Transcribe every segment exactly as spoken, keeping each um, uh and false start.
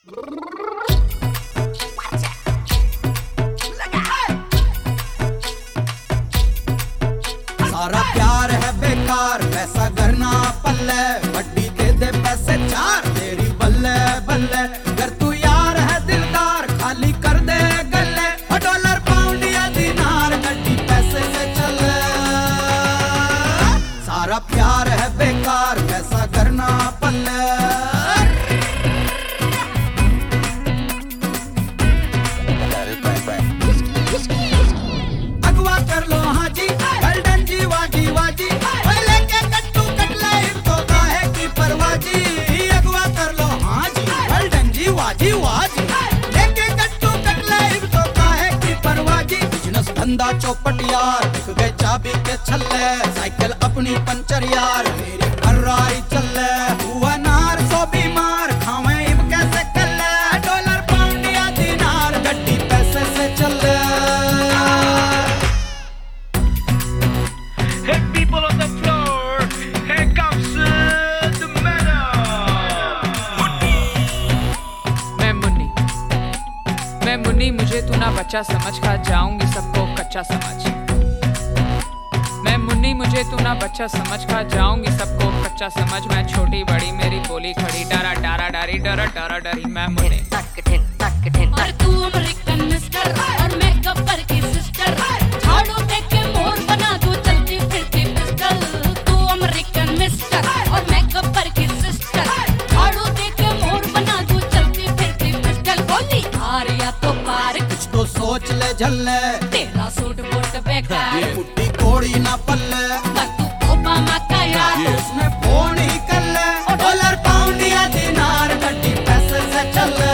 सारा प्यार है बेकार, पैसा करना पल्ले, वड्डी दे दे पैसे चार तेरी बल्ले बल्ले। अगर तू यार है दिलदार खाली कर दे गल्ले, डॉलर पाउंड या दिनार गड्डी पैसे से चले। सारा प्यार है बेकार, पैसा करना पल्ले। अगवा कर लो हाँ जी गोल्डन जी वाजी वाजी, लेके कट्टू कटले इनको काहे की परवाह जी। अगवा कर लो हाँ जी गोल्डन जी वाजी वाजी, लेके कट्टू कटले इनको काहे की परवाह जी। बिजनेस धंधा चौपट यार, बिक गए चाबी के छल्ले, साइकिल अपनी पंचर यार मेरी फर्रारी चले। हुआ नार सो बीमार खावे इब कैसे कले, डॉलर पाउंड या दिनार गड्डी पैसे से चले। Hey people on the floor, here comes uh, the medal. मैं मुन्नी, मैं मुन्नी, मुझे तू ना बच्चा समझ, खा जाऊंगी सबको कच्चा समझ। मैं मुन्नी, मुझे तू ना बच्चा समझ, खा जाऊंगी सबको कच्चा समझ। मैं छोटी बड़ी मेरी बोली खड़ी, डरा डारा डारी डरा डरा डरी। मैं मुन्नी और तू अमेरिकन मिस्टर और मैं गब्बर की सिस्टर, झाड़ू देख के मोर बना दूं चलती फिरती पिस्टल। तू अमेरिकन मिस्टर और मैं गब्बर की सिस्टर, झाड़ू देख के मोर बना दूं चलती फिरती पिस्टल। बोली हार या तो पार, कुछ तो सोच ले झल्ले, तेरा सूट बूट बेकार, ये मुट्ठी कोड़ी ना पल्ले। पर तू ओबामा का यार, उसने फोन ही कर ले, डॉलर पाउंड या दिनार गड्डी पैसे से चले।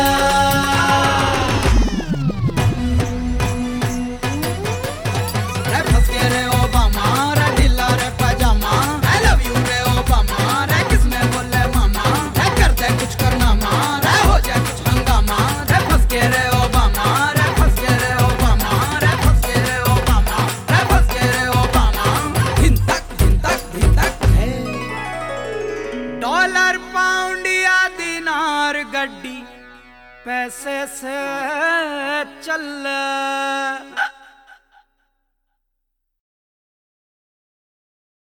रे फंस गए रे ओबामा, रे ढीला रे पजामा, आई लव यू रे ओबामा, रे किसने बोले मामा, रे कर दे कुछ करना मां, रे हो जाए कुछ हंगामा। रे फंस गए रे ओबामा, रे फंस गए रे ओबामा, रे फंस गए रे ओबामा, रे फंस गए रे ओबामा। धिन तक धिन तक धिन तक है, डॉलर पाउंड या दिनार गड्डी पैसे से चल।